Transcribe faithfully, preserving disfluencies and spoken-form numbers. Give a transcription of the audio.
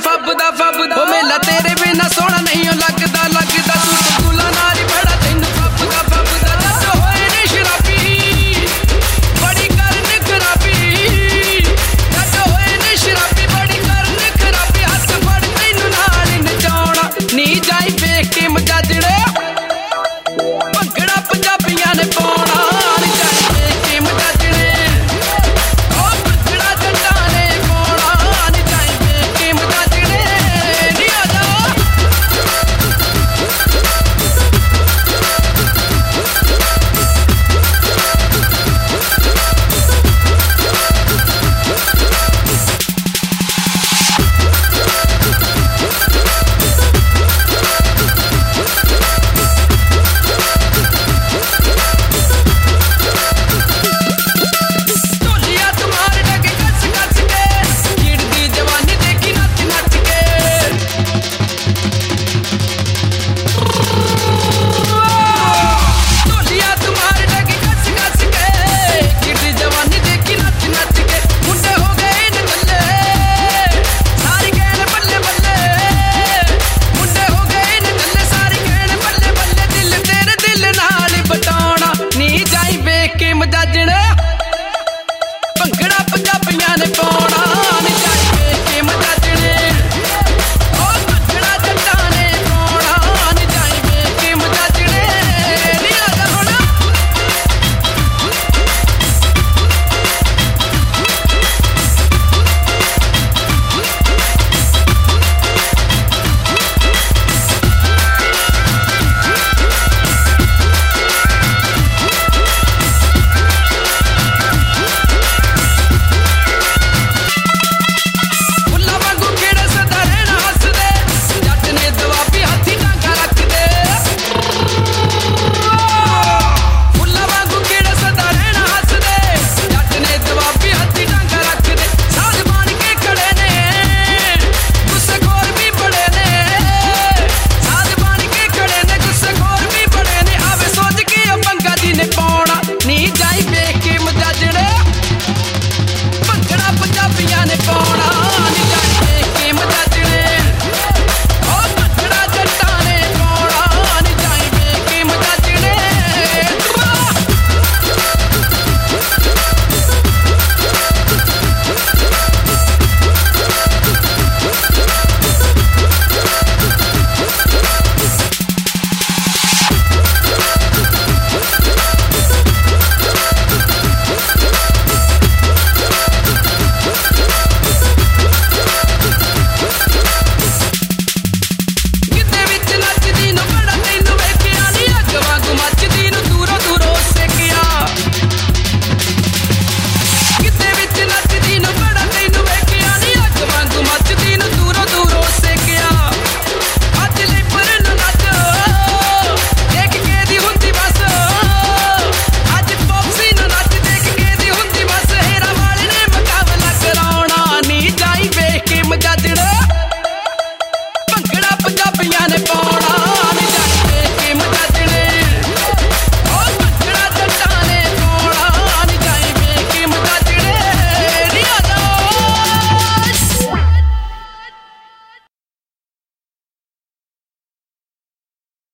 फबदा फबदा ओ मेला तेरे बिना सोना नहीं लगदा लगदा तू तो गुला नारी बड़ा तेन फबदा फबदा जद होए नी शराबी बड़ी करन खराबी जद होए नी शराबी बड़ी करन खराबी हथ फड़ तैनू नाल नचाउणा नी जाई वेख के मजाजड़े भंगड़ा पंजाबियां ने पाउणा नी जाई वेख के मजाजड़े ओ भंगड़ा जट्टां ने पाउणा नी जाई वेख के मजाजड़े नी आ जा ਢੋਲੀਆਂ ਤੁਮਾਰ ਡਗੇ ਕੱਸ ਕੱਸ ਕੇ ਖਿੜਦੀ ਜਵਾਨੀ ਦੇਖੀ ਨੱਚ ਨੱਚ ਕੇ ਢੋਲੀਆਂ ਤੁਮਾਰ ਡਗੇ ਕੱਸ ਕੱਸ ਕੇ ਖਿੜਦੀ ਜਵਾਨੀ ਦੇਖੀ ਨੱਚ ਨੱਚ ਕੇ ਮੁੰਡੇ ਹੋ ਗਏ ਨੇ ਗੱਲੇ ਸਾਰੀ ਕਹਿਣ ਬੱਲੇ ਬੱਲੇ ਮੁੰਡੇ ਹੋ ਗਏ ਨੇ ਗੱਲੇ ਸਾਰੀ ਕਹਿਣ ਬੱਲੇ ਬੱਲੇ ਦਿਲ ਤੇਰੇ ਦਿਲ ਨਾਲ ਬਟਾਉਣਾ ਨੀ ਜਾਈ ਵੇਖ ਕੇ ਮਜਾਜਣੇ ਭੰਗੜਾ ਪੰਜਾਬੀਆਂ